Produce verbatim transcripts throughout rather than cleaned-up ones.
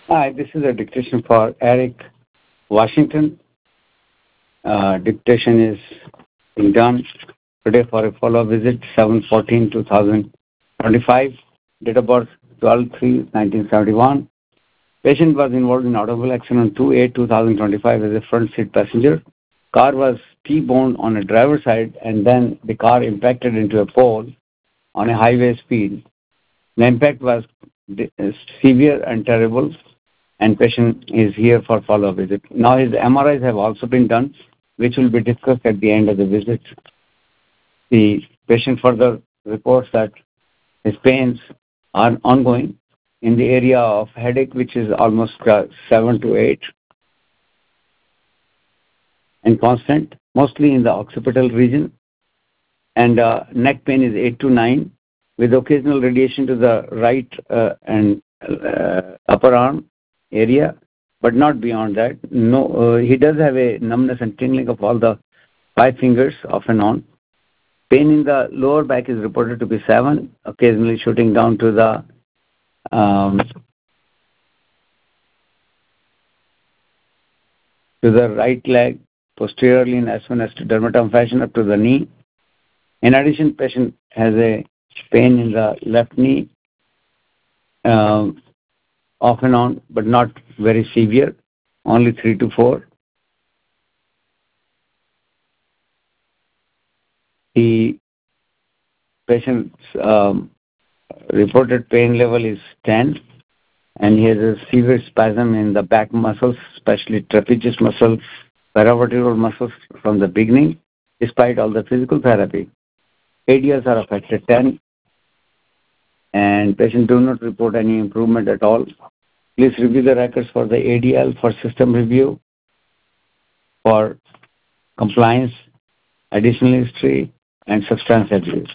Hi, this is a dictation for Eric Washington. Uh, dictation is being done today for a follow-up visit, seven fourteen two thousand twenty-five. Date of birth, twelve three nineteen seventy-one. Patient was involved in automobile accident on two eight two thousand twenty-five as a front seat passenger. Car was T-boned on a driver's side and then the car impacted into a pole on a highway speed. The impact was severe and terrible, and patient is here for follow-up visit. Now his M R Is have also been done, which will be discussed at the end of the visit. The patient further reports that his pains are ongoing in the area of headache, which is almost uh, seven to eight, and constant, mostly in the occipital region, and uh, neck pain is eight to nine, with occasional radiation to the right uh, and uh, upper arm area, but not beyond that. No, uh, he does have a numbness and tingling of all the five fingers off and on. Pain in the lower back is reported to be seven, occasionally shooting down to the um, to the right leg, posteriorly in as soon as to dermatom fashion up to the knee. In addition, patient has a pain in the left knee, um, off and on, but not very severe, only three to four. The patient's um, reported pain level is ten, and he has a severe spasm in the back muscles, especially trapezius muscle, paravertebral muscles from the beginning, despite all the physical therapy. A D Ls are affected ten, and patients do not report any improvement at all. Please review the records for the A D L for system review, for compliance, additional history, and substance abuse.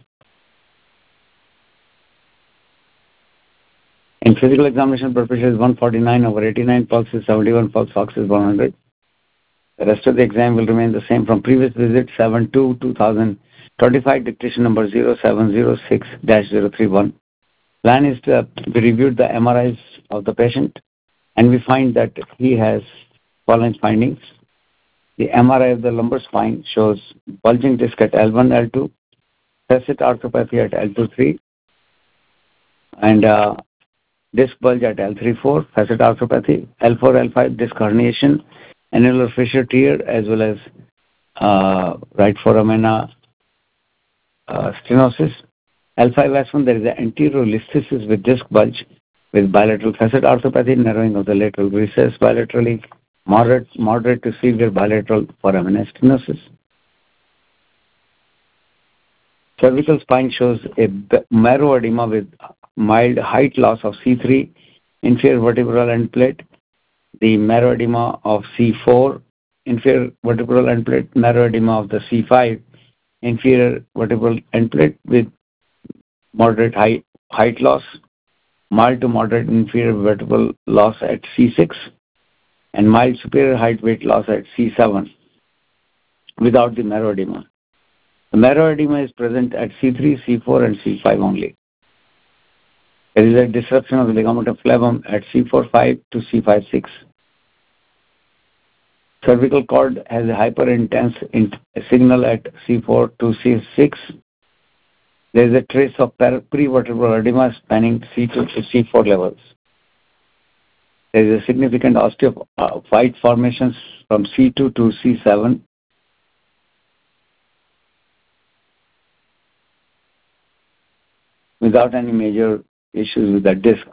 In physical examination, blood pressure is one forty-nine over eighty-nine, pulse is seventy-one, pulse ox is one hundred. The rest of the exam will remain the same from previous visit, seven two two thousand twenty-five, dictation number zero seven zero six dash zero three one. Plan is to we reviewed the M R Is of the patient, and we find that he has following findings. The M R I of the lumbar spine shows bulging disc at L one, L two, facet arthropathy at L two three, and uh, disc bulge at L three four, facet arthropathy, L four, L five, disc herniation, annular fissure tear, as well as uh, right foramina uh, stenosis. L five S one, there is an anterior listhesis with disc bulge with bilateral facet arthropathy, narrowing of the lateral recess bilaterally, moderate, moderate to severe bilateral foramina stenosis. Cervical spine shows a marrow edema with mild height loss of C three, inferior vertebral end plate, the marrow edema of C four, inferior vertebral end plate, marrow edema of the C five, inferior vertebral end plate with moderate height, height loss, mild to moderate inferior vertebral loss at C six, and mild superior height weight loss at C seven without the marrow edema. The marrow edema is present at C three, C four, and C five only. There is a disruption of the ligamentous flavum at C four five to C five six. Cervical cord has a hyperintense signal at C four to C six. There is a trace of prevertebral edema spanning C two to C four levels. There is a significant osteophyte formations from C two to C seven. Without any major issues with the disc.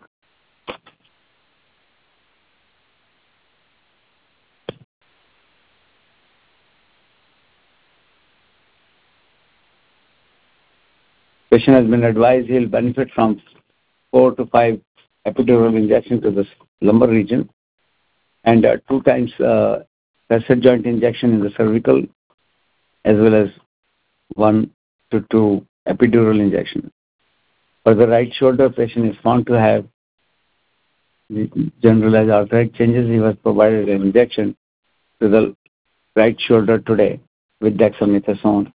Patient has been advised he'll benefit from four to five epidural injections to the lumbar region and uh, two times uh, facet joint injection in the cervical, as well as one to two epidural injection. For the right shoulder, patient is found to have generalized arthritic changes. He was provided an injection to the right shoulder today with dexamethasone.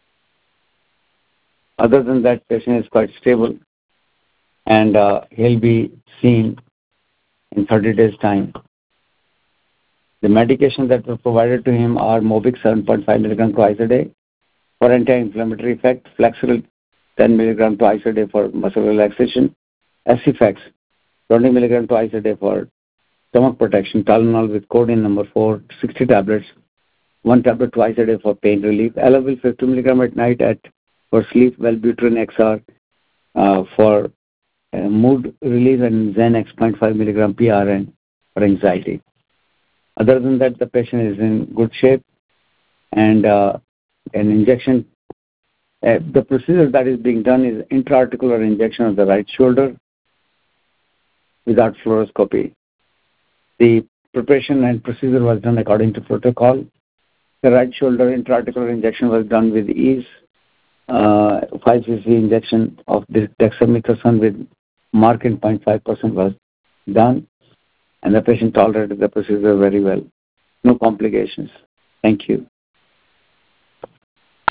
Other than that, patient is quite stable, and uh, he'll be seen in thirty days' time. The medications that were provided to him are Mobix seven point five milligram twice a day for anti-inflammatory effect, Flexeril ten milligram twice a day for muscle relaxation, Acifex twenty milligram twice a day for stomach protection, Tylenol with codeine number four, sixty tablets, one tablet twice a day for pain relief, Elavil fifty milligram at night at for sleep, Wellbutrin X R uh, for uh, mood relief, and Xanax zero point five milligram P R N for anxiety. Other than that, the patient is in good shape, and uh, an injection, uh, the procedure that is being done is intra-articular injection of the right shoulder without fluoroscopy. The preparation and procedure was done according to protocol. The right shoulder intra-articular injection was done with ease. Uh, five cc injection of dexamethasone with marking zero point five percent was done, and the patient tolerated the procedure very well. No complications. Thank you.